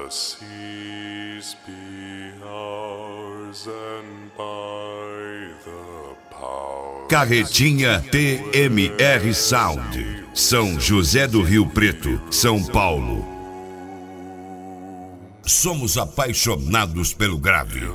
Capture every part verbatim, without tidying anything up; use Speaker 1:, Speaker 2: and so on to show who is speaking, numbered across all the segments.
Speaker 1: the seas be ours and by the power.
Speaker 2: Carretinha T M R Sound, São José do Rio Preto, São Paulo. Somos apaixonados pelo grave.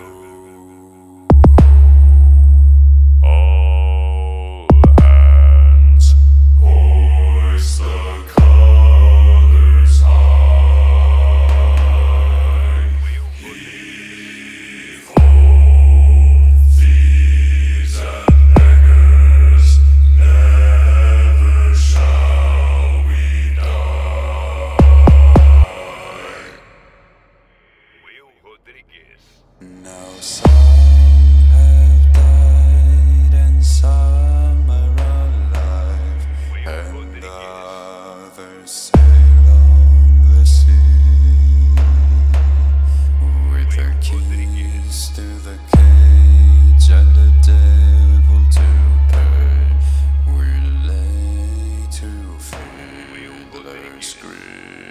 Speaker 3: Now some have died and some are alive, and others sail on the sea with the keys to the cage and the devil to pay. We lay to fiddler's scream.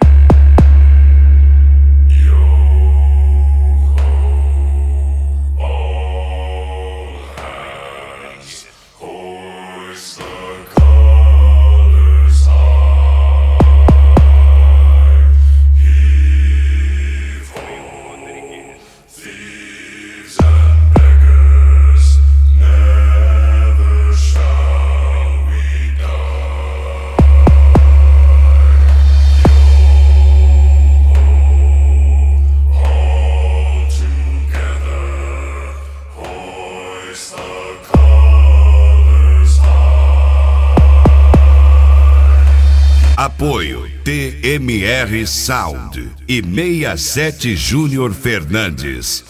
Speaker 2: Apoio T M R Sound e sessenta e sete Júnior Fernandes.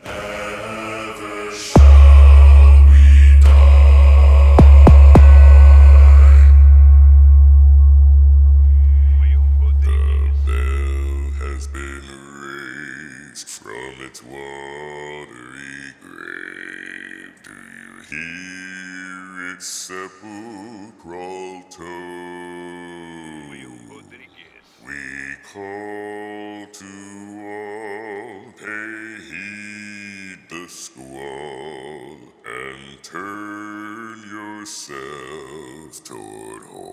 Speaker 1: From its watery grave, do you hear its sepulchral tone? We call to all, pay heed the squall, and turn yourselves toward home.